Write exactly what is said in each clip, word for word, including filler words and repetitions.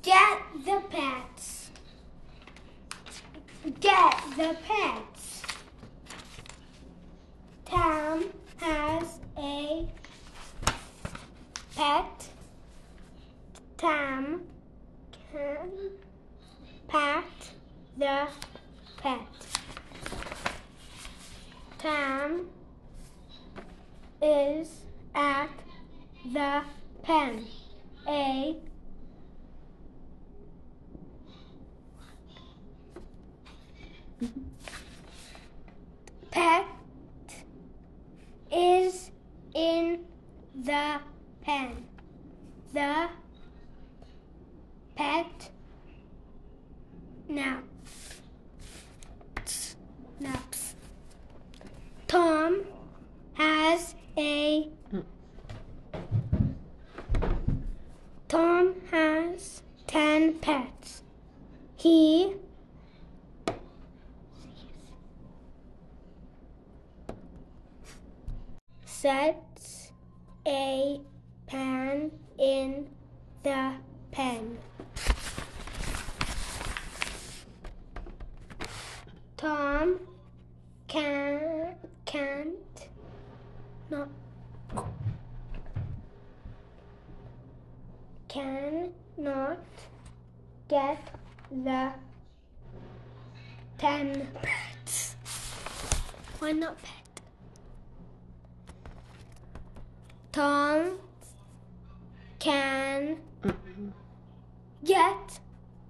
Get the pets. Get the pets. Tom has a pet. Tom can pat the pet. Tom is at the pen. A pet is in the pen. The pet naps. Naps. Tom has a Tom has ten pets. He sets a pen in the pen. Tom can can't not can not get the ten pets. Why not pet? Tom can get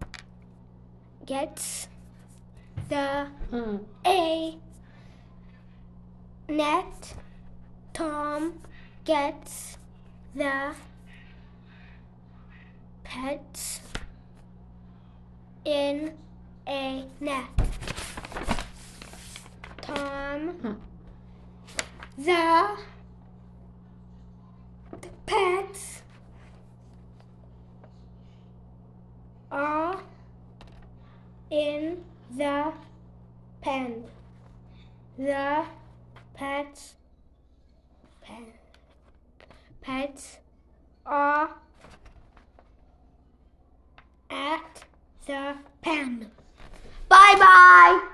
gets the Mm. a net. Tom gets the pets in a net. Tom Mm. the pets are in the pen. The pets pen, pets are at the pen.